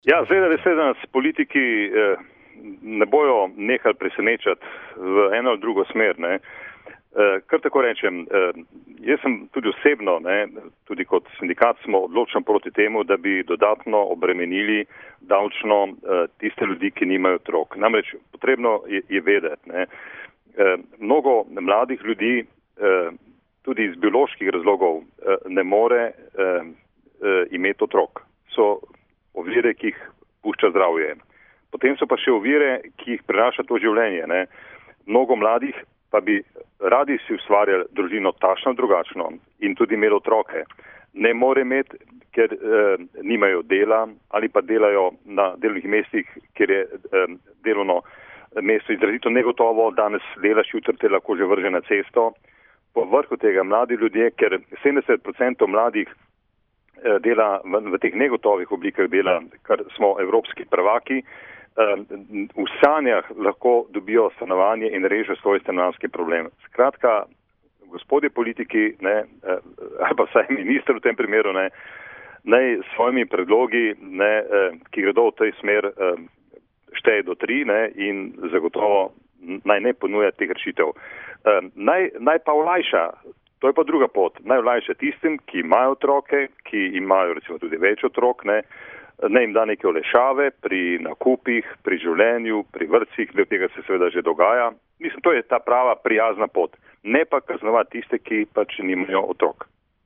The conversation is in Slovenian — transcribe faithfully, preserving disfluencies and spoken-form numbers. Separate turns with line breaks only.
Ja, zdaj, da se nas politiki eh, ne bojo nehali presenečati v eno ali drugo smer. Ne. Eh, kar tako rečem, eh, jaz sem tudi osebno, ne, tudi kot sindikat smo odločno proti temu, da bi dodatno obremenili davčno eh, tiste ljudi, ki nimajo otrok. Namreč potrebno je, je vedeti, ne, eh, mnogo mladih ljudi eh, tudi iz bioloških razlogov eh, ne more eh, eh, imeti otrok. So ovire, ki jih pušča zdravje. Potem so pa še ovire, ki jih prinaša to življenje. Ne. Mnogo mladih pa bi radi si ustvarjali družino takšno drugačno in tudi imeli otroke. Ne more imeti, ker eh, nimajo dela ali pa delajo na delovnih mestih, kjer je eh, delovno mesto izrazito negotovo, danes delaš, jutri te lahko že vrže na cesto. Po vrhu tega mladi ljudje, ker sedemdeset procentov mladih dela v, v teh negotovih oblikah dela, kar smo evropski prvaki, v sanjah lahko dobijo stanovanje in rešijo svoj stanovanjski problem. Skratka, gospodje politiki, ne, ali pa vsaj minister v tem primeru, ne, naj s svojimi predlogi, ne, ki gredo v tej smer, šteje do tri, ne, in zagotovo naj ne ponuja teh rešitev. Naj, naj pa olajša. To je pa druga pot. Najolajše tistim, ki imajo otroke, ki imajo recimo tudi več otrok, ne, ne jim da neke olešave pri nakupih, pri življenju, pri vrtcih, del tega se seveda že dogaja. Mislim, to je ta prava prijazna pot. Ne pa kaznovati tiste, ki pač nimajo otrok.